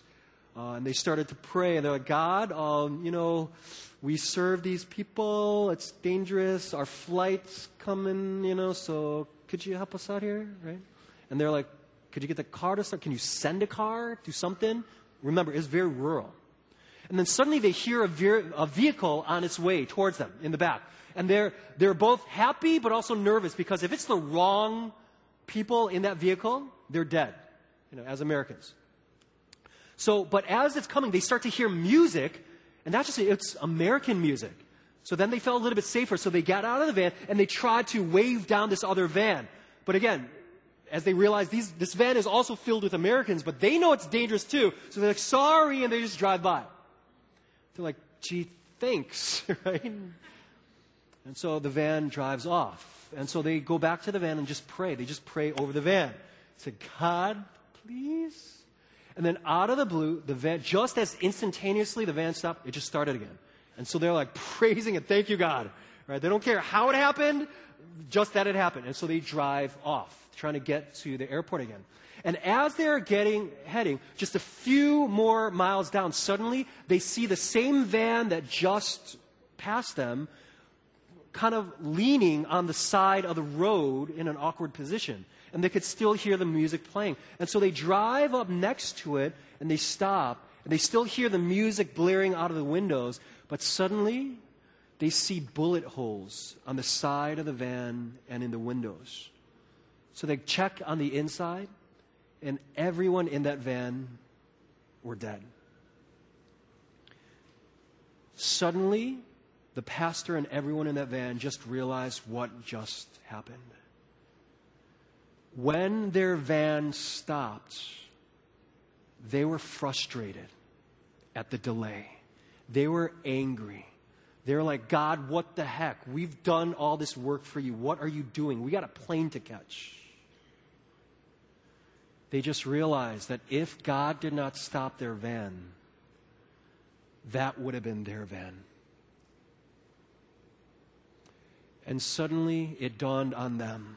Uh, and they started to pray, and they're like, God, um, you know, we serve these people. It's dangerous. Our flight's coming, you know, so could you help us out here, right? And they're like, could you get the car to start? Can you send a car? Do something? Remember, it's very rural. And then suddenly they hear a, ve- a vehicle on its way towards them in the back. And they're, they're both happy but also nervous, because if it's the wrong people in that vehicle, they're dead, you know, as Americans. So, but as it's coming, they start to hear music, and that's just, it's American music. So then they felt a little bit safer, so they got out of the van, and they tried to wave down this other van. But again, as they realize these, this van is also filled with Americans, but they know it's dangerous too, so they're like, sorry, and they just drive by. They're like, gee, thanks, right? And so the van drives off. And so they go back to the van and just pray. They just pray over the van. Say, God, please. And then out of the blue, the van, just as instantaneously the van stopped, it just started again. And so they're like praising it, thank you, God. Right? They don't care how it happened, just that it happened. And so they drive off, trying to get to the airport again. And as they're getting, heading, just a few more miles down, suddenly they see the same van that just passed them kind of leaning on the side of the road in an awkward position. And they could still hear the music playing. And so they drive up next to it, and they stop, and they still hear the music blaring out of the windows, but suddenly they see bullet holes on the side of the van and in the windows. So they check on the inside, and everyone in that van were dead. Suddenly, the pastor and everyone in that van just realized what just happened. When their van stopped, they were frustrated at the delay. They were angry. They were like, God, what the heck? We've done all this work for you. What are you doing? We got a plane to catch. They just realized that if God did not stop their van, that would have been their van. And suddenly it dawned on them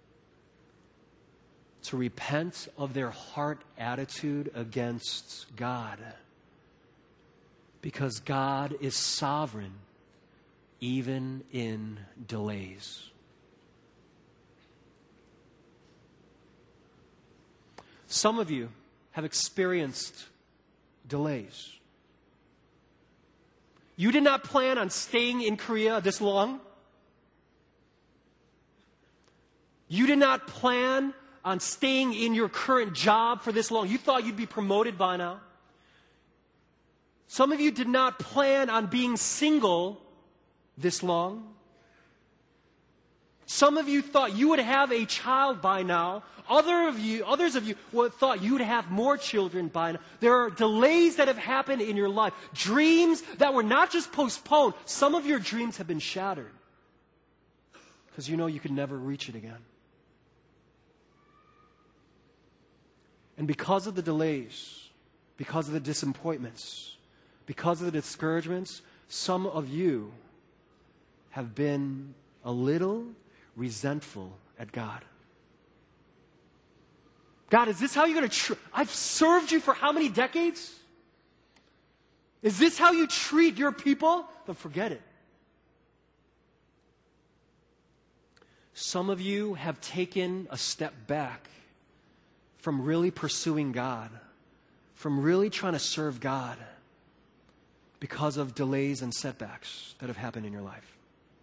to repent of their heart attitude against God. Because God is sovereign even in delays. Some of you have experienced delays. You did not plan on staying in Korea this long. You did not plan on staying in your current job for this long. You thought you'd be promoted by now. Some of you did not plan on being single this long. Some of you thought you would have a child by now. Other of you, others of you thought you would have more children by now. There are delays that have happened in your life. Dreams that were not just postponed. Some of your dreams have been shattered because you know you could never reach it again. And because of the delays, because of the disappointments, because of the discouragements, some of you have been a little resentful at God. God, is this how you're going to... Tr- I've served you for how many decades? Is this how you treat your people? Then forget it. Some of you have taken a step back from really pursuing God, from really trying to serve God because of delays and setbacks that have happened in your life.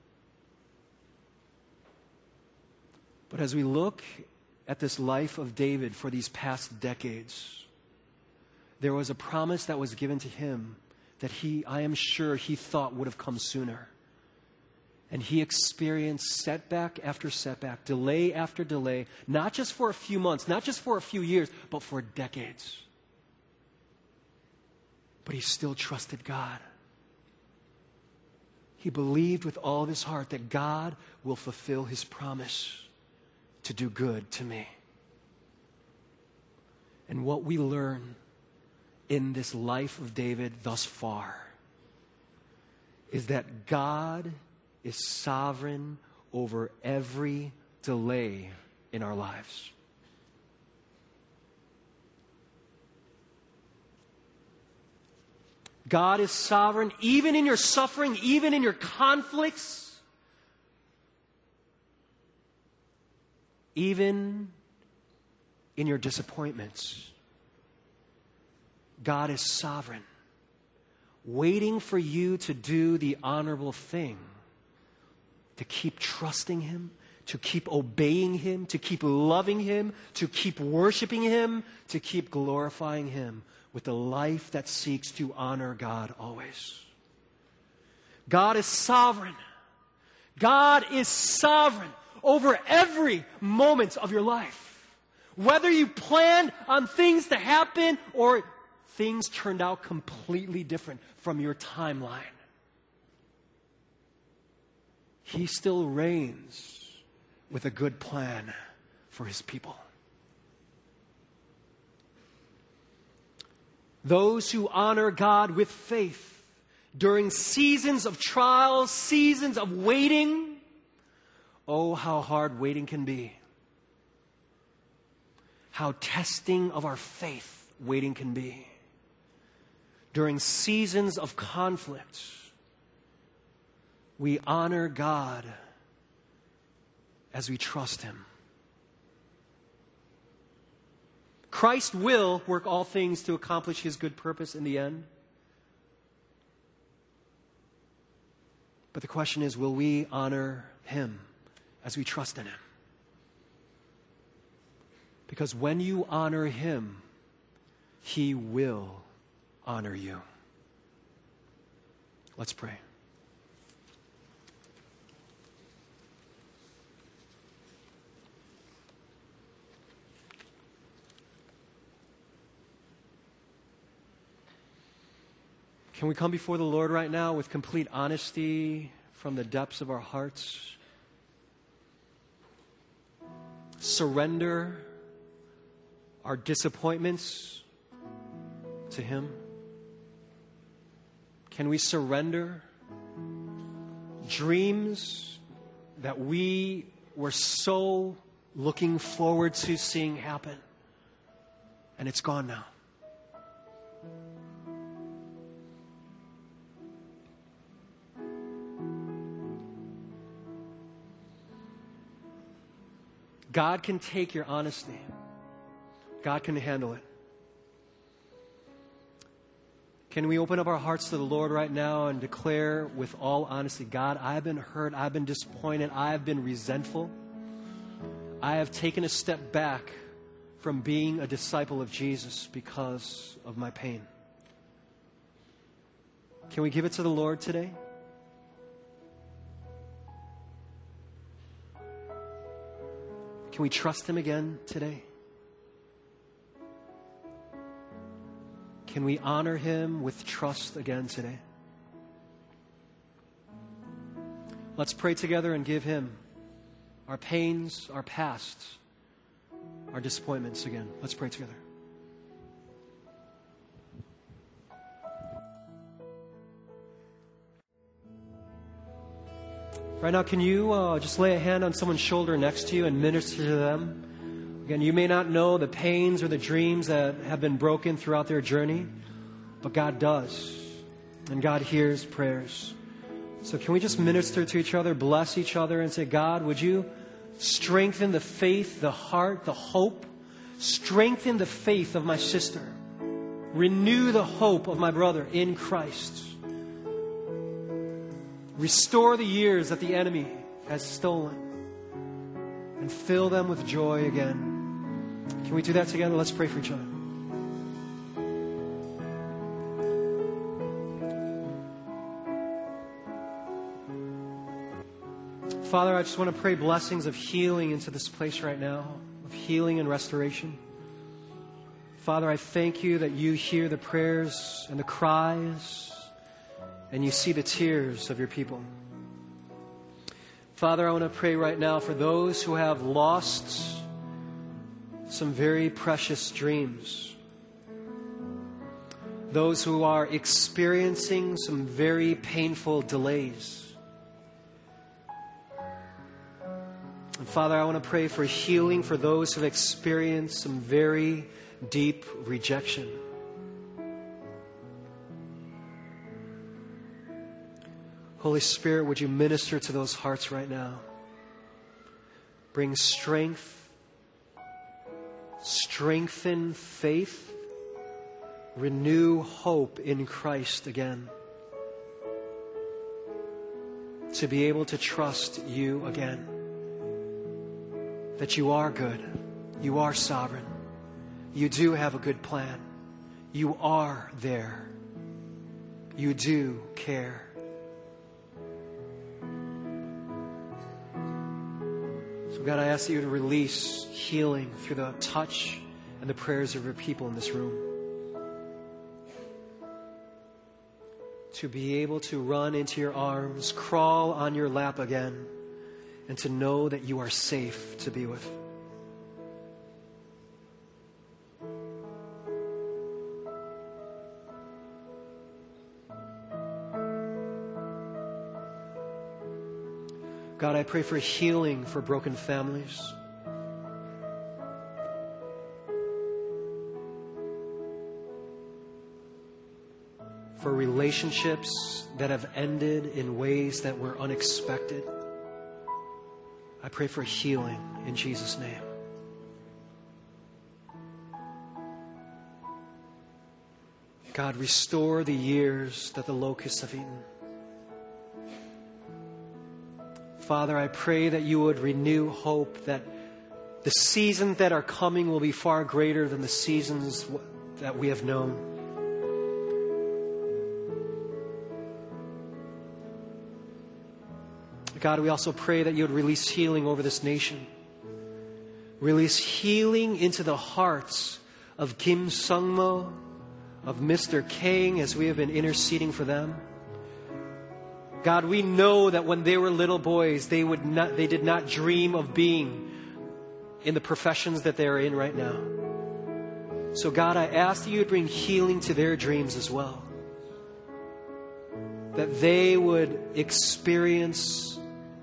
But as we look at this life of David for these past decades, there was a promise that was given to him that he, I am sure, he thought would have come sooner. And he experienced setback after setback, delay after delay, not just for a few months, not just for a few years, but for decades. But he still trusted God. He believed with all of his heart that God will fulfill his promise to do good to me. And what we learn in this life of David thus far is that God is sovereign over every delay in our lives. God is sovereign even in your suffering, even in your conflicts, even in your disappointments. God is sovereign, waiting for you to do the honorable thing, to keep trusting Him, to keep obeying Him, to keep loving Him, to keep worshiping Him, to keep glorifying Him with a life that seeks to honor God always. God is sovereign. God is sovereign over every moment of your life. Whether you planned on things to happen or things turned out completely different from your timeline, He still reigns with a good plan for His people. Those who honor God with faith during seasons of trials, seasons of waiting, oh, how hard waiting can be. How testing of our faith waiting can be. During seasons of conflict, we honor God as we trust Him. Christ will work all things to accomplish His good purpose in the end. But the question is, will we honor Him as we trust in Him? Because when you honor Him, He will honor you. Let's pray. Can we come before the Lord right now with complete honesty from the depths of our hearts? Surrender our disappointments to Him? Can we surrender dreams that we were so looking forward to seeing happen, and it's gone now? God can take your honesty. God can handle it. Can we open up our hearts to the Lord right now and declare with all honesty, God, I've been hurt, I've been disappointed, I've been resentful. I have taken a step back from being a disciple of Jesus because of my pain. Can we give it to the Lord today? Can we trust Him again today? Can we honor Him with trust again today? Let's pray together and give Him our pains, our past, our disappointments again. Let's pray together. Right now, can you uh, just lay a hand on someone's shoulder next to you and minister to them? Again, you may not know the pains or the dreams that have been broken throughout their journey, but God does. And God hears prayers. So can we just minister to each other, bless each other, and say, God, would you strengthen the faith, the heart, the hope? Strengthen the faith of my sister. Renew the hope of my brother in Christ. Restore the years that the enemy has stolen and fill them with joy again. Can we do that together? Let's pray for each other. Father, I just want to pray blessings of healing into this place right now, of healing and restoration. Father, I thank you that you hear the prayers and the cries, and you see the tears of your people. Father, I want to pray right now for those who have lost some very precious dreams. Those who are experiencing some very painful delays. And Father, I want to pray for healing for those who have experienced some very deep rejection. Holy Spirit, would you minister to those hearts right now? Bring strength, strengthen faith, renew hope in Christ again. To be able to trust you again. That you are good. You are sovereign. You do have a good plan. You are there. You do care. So God, I ask you to release healing through the touch and the prayers of your people in this room. To be able to run into your arms, crawl on your lap again, and to know that you are safe to be with. God, I pray for healing for broken families. For relationships that have ended in ways that were unexpected. I pray for healing in Jesus' name. God, restore the years that the locusts have eaten. Father, I pray that you would renew hope, that the seasons that are coming will be far greater than the seasons that we have known. God, we also pray that you would release healing over this nation. Release healing into the hearts of Kim Sungmo, of Mister Kang, as we have been interceding for them. God, we know that when they were little boys, they would not, they did not dream of being in the professions that they are in right now. So God, I ask that you would bring healing to their dreams as well. That they would experience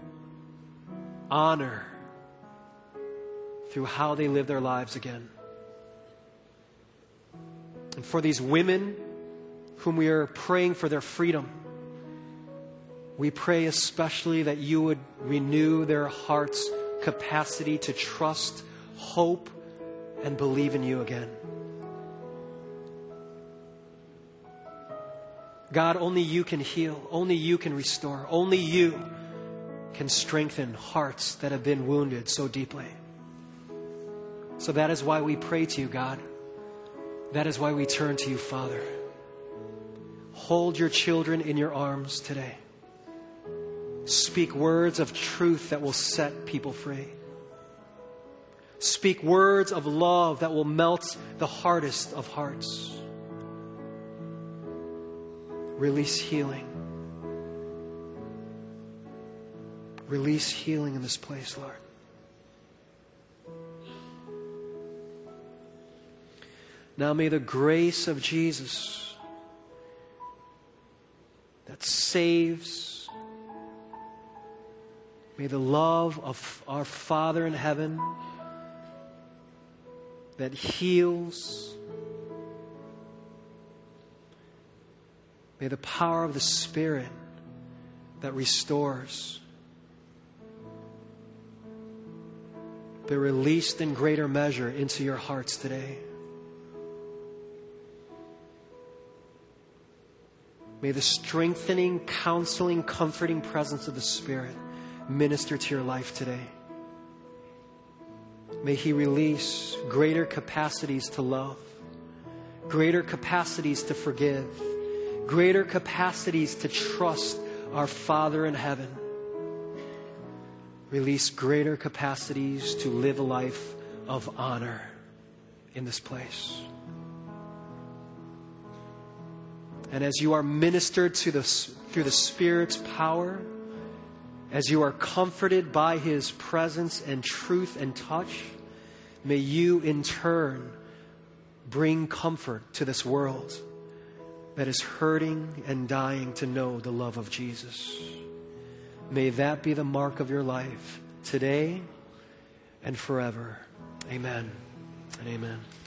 honor through how they live their lives again. And for these women whom we are praying for their freedom, we pray especially that you would renew their hearts' capacity to trust, hope, and believe in you again. God, only you can heal. Only you can restore. Only you can strengthen hearts that have been wounded so deeply. So that is why we pray to you, God. That is why we turn to you, Father. Hold your children in your arms today. Speak words of truth that will set people free. Speak words of love that will melt the hardest of hearts. Release healing. Release healing in this place, Lord. Now may the grace of Jesus that saves, may the love of our Father in heaven that heals, may the power of the Spirit that restores be released in greater measure into your hearts today. May the strengthening, counseling, comforting presence of the Spirit minister to your life today. May He release greater capacities to love, greater capacities to forgive, greater capacities to trust our Father in heaven. Release greater capacities to live a life of honor in this place. And as you are ministered to the, through the Spirit's power, as you are comforted by His presence and truth and touch, may you in turn bring comfort to this world that is hurting and dying to know the love of Jesus. May that be the mark of your life today and forever. Amen and amen.